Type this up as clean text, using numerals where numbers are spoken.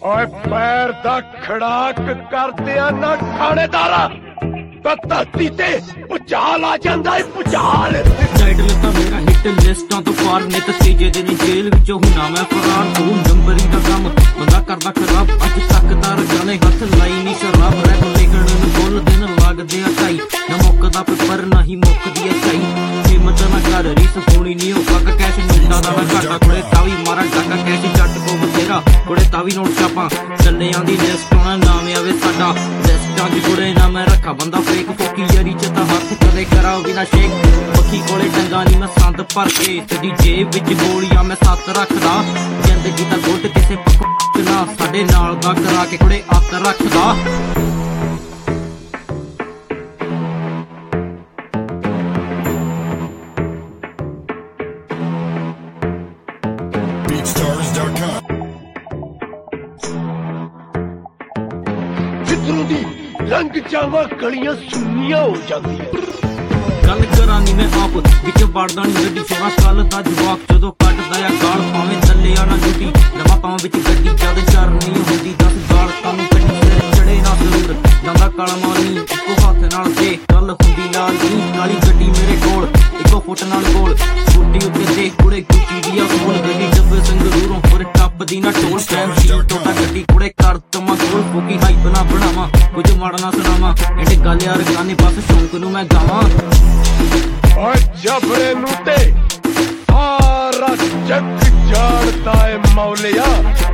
ਓਏ ਪੈਰ ਦਾ ਖੜਾਕ ਕਰਦਿਆਂ ਨਾ ਥਾਣੇਦਾਰਾ ਤਾਂ ਧਰਤੀ ਤੇ ਭੁਚਾਲ ਆ ਜਾਂਦਾ ਏ ਭੁਚਾਲ। ਟਾਈਟਲ ਤਾਂ ਮੇਰਾ ਹਿੱਟ ਲਿਸਟਾਂ ਤੋਂ ਪਾਰ ਨੇ ਤੇ ਤੀਜੇ ਦਿਨ ਜੇਲ੍ਹ ਵਿੱਚੋਂ ਹੁਣਾ ਮੈਂ ਫਰਾਰ। ਤੂੰ ਨੰਬਰੀ ਦਾ ਕੰਮ ਬੰਦਾ ਕਰਦਾ ਖਰਾਬ, ਅੱਜ ਤੱਕ ਤਾਂ ਰਜਾਨੇ ਹੱਥ ਲਾਈ ਨਹੀਂ ਸ਼ਰਾਬ। ਰੈਪ ਲਿਖਣ ਨੂੰ ਬੋਲ ਦਿਨ ਲੱਗਦੇ ਆ ਢਾਈ, ਨਾ ਮੁੱਕਦਾ ਪੇਪਰ ਨਾ ਹੀ ਮੁੱਕਦੀ ਆ ਚਾਈ। ਹਿੰਮਤ ਨਾ ਕਰ ਰੀਸ ਹੋਣੀ ਨਹੀਂ ਉਹ ਕੱਕ ਕੈਸ਼ ਨੋਟਾਂ ਦਾ ਨਾ ਘਾਟਾ। ਕੁੜੇ ਤਾਵੀ ਮਾਰਾ ਡਾਕਾ ਕੈਸ਼ ਜੱਟ ਕੋ ਬਥੇਰਾ, ਕੁੜੇ ਤਾਵੀ ਨੋਟ ਛਾਪਾਂ ਚੱਲਿਆਂ ਦੀ ਲਿਸਟ ਹੋਣਾ ਨਾਮ ਆਵੇ ਸਾਡਾ। ਲਿਸਟਾਂ ਚ ਕੁੜੇ ਨਾ ਮੈਂ ਰੱਖਾ ਬੰਦਾ ਫੇਕ, ਫੋਕੀ ਯਾਰੀ ਚ ਤਾਂ ਹੱਥ ਕਦੇ ਕਰਾ ਬਿਨਾ ਸ਼ੇਕ। ਪੱਖੀ ਕੋਲੇ ਟੰਗਾ ਨੀ ਮੈਂ ਸੰਦ ਭਰ ਕੇ, ਤੇਰੀ ਜੇਬ ਵਿੱਚ ਗੋਲੀਆਂ ਮੈਂ 7 ਰੱਖਦਾ। ਜ਼ਿੰਦਗੀ ਦਾ ਗੁੱਟ ਕਿਸੇ ਪੱਖ ਨਾ ਸਾਡੇ ਨਾਲ ਦਾ ਕਰਾ ਕੇ ਕੁੜੇ ਅੱਤ ਰੱਖਦਾ। ਜਿੱਧਰੋਂ ਦੀ ਲੰਘ ਜਾਵਾਂ ਗਲੀਆਂ ਸੁੰਨੀਆਂ ਹੋ ਜਾਂਦੀਆਂ। ਗੱਲ ਕਰਾਂ ਨੀ ਮੈਂ ਆਪ ਵਿੱਚ ਵੜਦਾ ਨੀ ਗੱਡੀ ਸੋਣਾ। ਕੱਲ ਦਾ ਜਵਾਕ ਜਦੋਂ ਕੱਢਦਾ ਆ ਗਾਲ ਪਾਵੇਂ ਥੱਲਿਆ ਨਾ ਜੁੱਟੀ। ਨਵਾਂ ਪਾਵਾਂ ਵਿੱਚ ਗੱਡੀ ਜਦ ਚਰ ਨਹੀਂ ਹੁੰਦੀ 10 ਗਾਲ ਤੁਹਾਨੂੰ ਕੱਢੀ ਸਿਰ ਚੜੇ ਨਾ ਜ਼ਰੂਰ ਜਾਂਦਾ ਕਾਲਾ ਮਾਨੀ। ਇੱਕੋ ਹੱਥ ਨਾਲ ਦੇ ਗੱਲ ਹੁੰਦੀ ਲਾਲ ਨੀ ਕਾਲੀ ਗੱਡੀ ਮੇਰੇ ਕੋਲ ਇੱਕੋ ਫੁੱਟ ਨਾਲ ਗੋਲ। ਗੁੱਡੀ ਉੱਤੇ ਦੇ ਕੁੜੇ ਗੁੱਚੀ ਦੀਆਂ ਕੋਲ ਗੱਡੀ ਡੱਬੇ ਸੰਗਰੂਰੋਂ ਪਰ ਟੱਪ ਦੀ ਨਾ ਢੋਲ। ਟਾਈਮ ਸੀ ਟੋਟਾ ਗੱਡੀ ਕੁੜੇ ਕਰ ਤਮਾ ਕੋਲ ਫੋਕੀ ਹਾਈਪ ਨਾ ਬਣਾਵਾਂ ਕੁਝ ਮਾੜਾ ਨਾ ਸੁਣਾਵਾਂ। ਇਹਦੇ ਗੱਲ ਯਾਰ ਗਾਣੇ ਬਸ ਸ਼ੌਂਕ ਨੂੰ ਮੈਂ ਗਾਵਾਂ। ਓਏ ਜਬਰੇ ਨੂੰ ਤੇ ਸਾਰਾ ਜੱਗ ਜਾਣਦਾ ਏ ਮੌਲਿਆ।